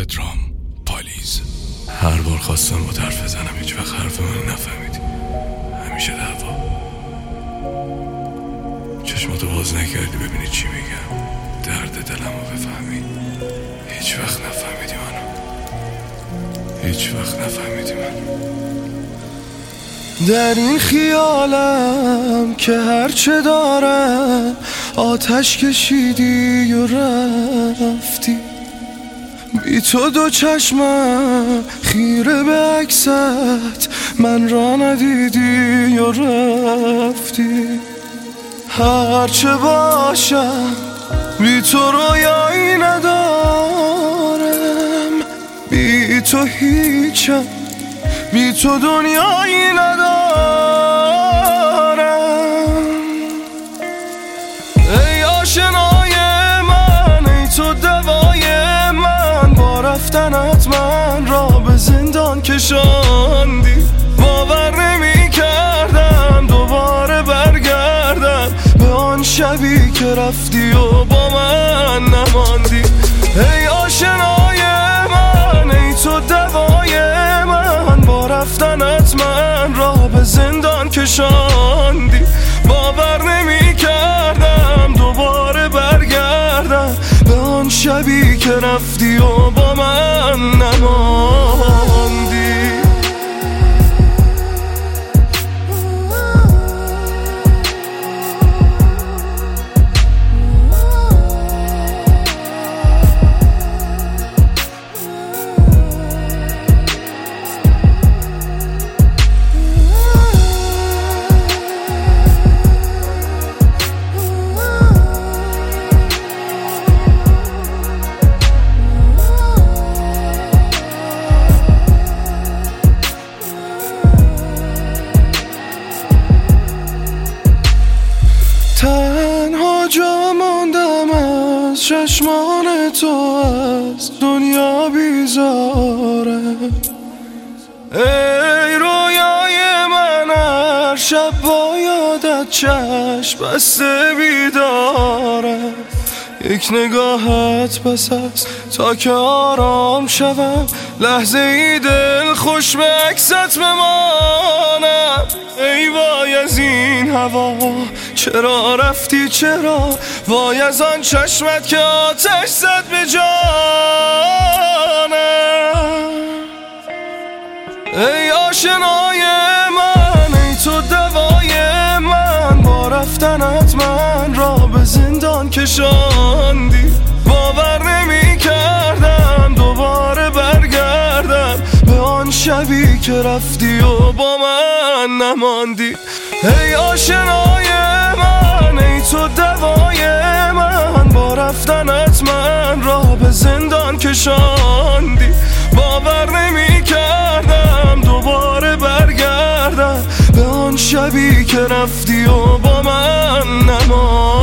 پدرام پالیز. هر بار خواستم با حرف بزنم هیچ وقت حرف منو نفهمیدی. همیشه دعوا. چشماتو باز نکردی ببینی چی میگم، درد دلمو بفهمی. هیچ وقت نفهمیدی منو، هیچ وقت نفهمیدی منو. در این خیالم که هرچه دارم آتش کشیدی و رفتی، بی تو دو چشمم خیره به عکست من را ندیدی و رفتی. هرچه باشم بی تو رویایی ندارم، بی تو هیچم، بی تو دنیایی ندارم. ای آشنای من، ای تو دوای من، با رفتنت من را به زندان کشاندی. باور نمی کردم دوباره برگردم به آن شبی که رفتی و با من نماندی. ای آشنای من، ای تو دوای من، با رفتنت من را به زندان کشاندی. باور نمی کردم دوباره برگردم به آن شبی که رفتی و با من نماندی. تنها جا ماندم از چشمان تو، از دنیا بیزارم. ای رویای من، هر شب با یادت چشم بسته بیدارم. یک نگاهت بس است تا که آرام شوم، لحظه ای دل خوش به عکست بمانم. ای وای از این هوا، چرا رفتی چرا؟ وای از آن چشمت که آتش زد به جانم. ای آشنای من، ای تو دوای من، با رفتنت من را به زندان کشاندی. باور نمی کردم دوباره برگردم به آن شبی که رفتی و با من نماندی. ای آشنای من، ای تو دوای من، با رفتنت من را به زندان کشاندی. باور نمی کردم دوباره برگردم به آن شبی که رفتی و با من نماندی.